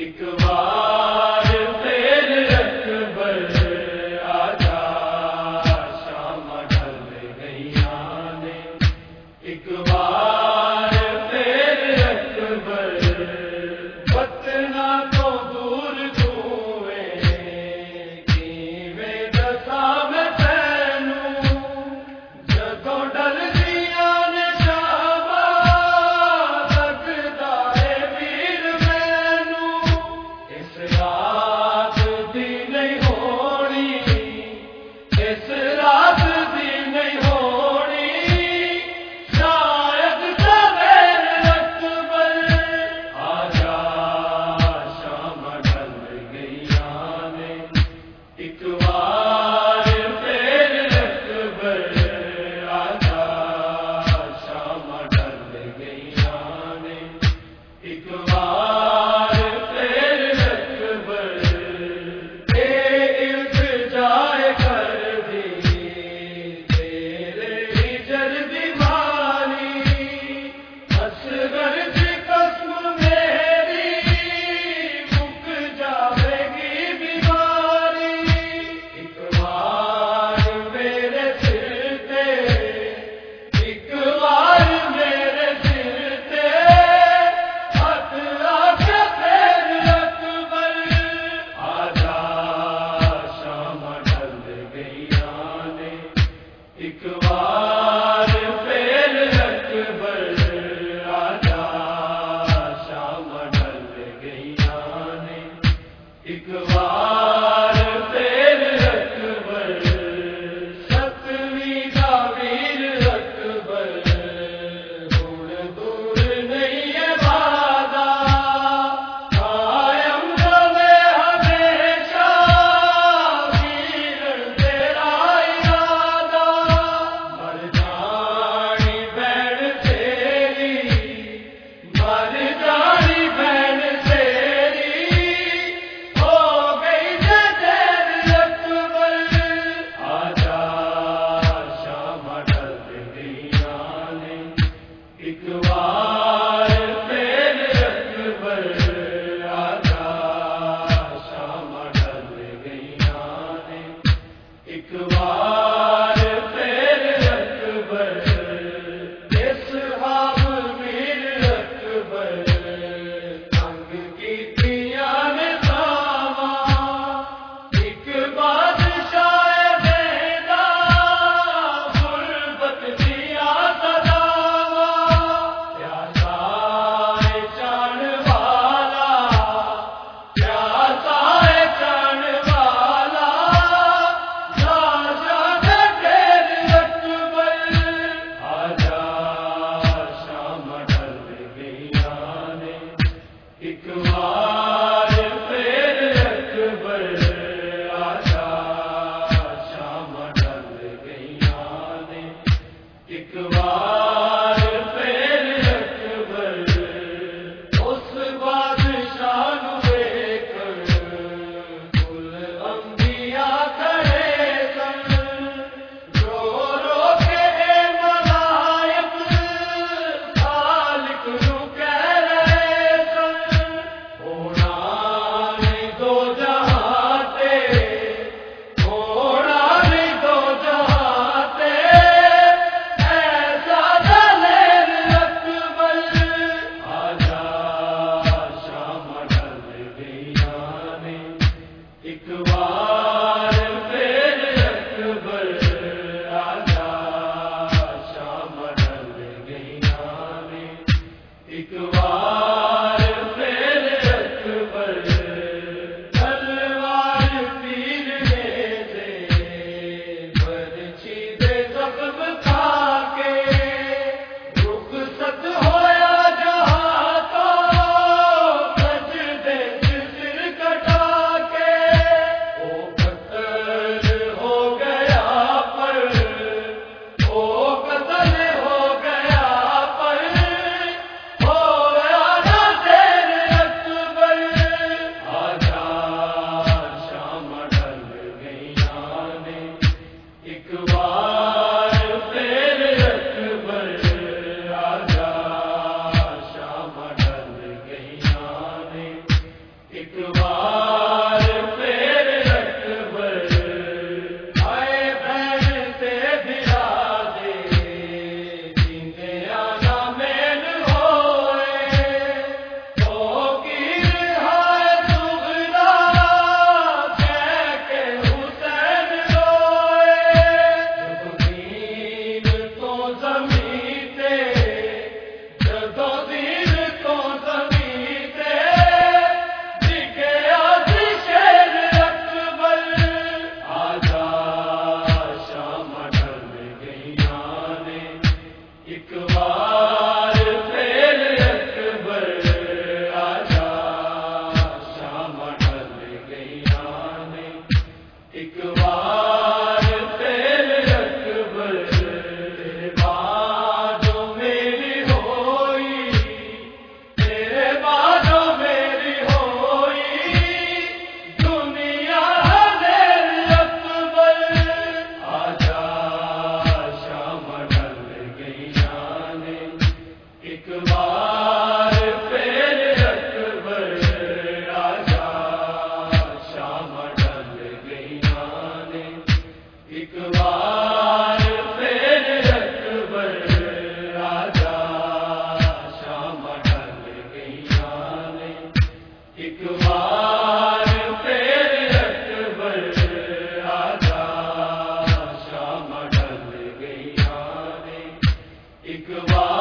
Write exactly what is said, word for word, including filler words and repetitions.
ایک بار پھر اکبر آجا، شام ڈھل گئیاں نے، ایک بار پھر اکبر پتنا تو دور دوئے کیویں دساں میں تینوں، جدوں ڈل گئیاں نے شاماں لگدا اے ویر مینوں، اس رات دی نہیں ہونی، اس رات دی نہیں ہونی، شاید سویر اکبر آجا، شام ڈھل گئیاں نے، ایک بار پھر اکبر آجا، شام ڈھل گئیاں نے، ایک بار پھر اکبر اے التجا کر دی تیرے ہجر دی مانی، اصغر کی قسم میری مک جاوے گی بیماری، ایک بار میرے سر تے، ایک بار میرے سر تے ہاتھ آکے پھر اکبر آجا، شام ڈھل گئیاں نے، ایک بار پھر اکبر آجا، شام ڈھل گئیاں نے، ایک بار پھر اکبر ستویں دا ویر اکبر ہن دور نہیں ہے وعدہ، قائم رہے ہمیشہ ویر تیرا ارادہ، مر جانی بہن تیری، مر جانی بہن تیری، ہو ایک بار پھر اکبر آجا شام ڈل گئی آنے ایک بار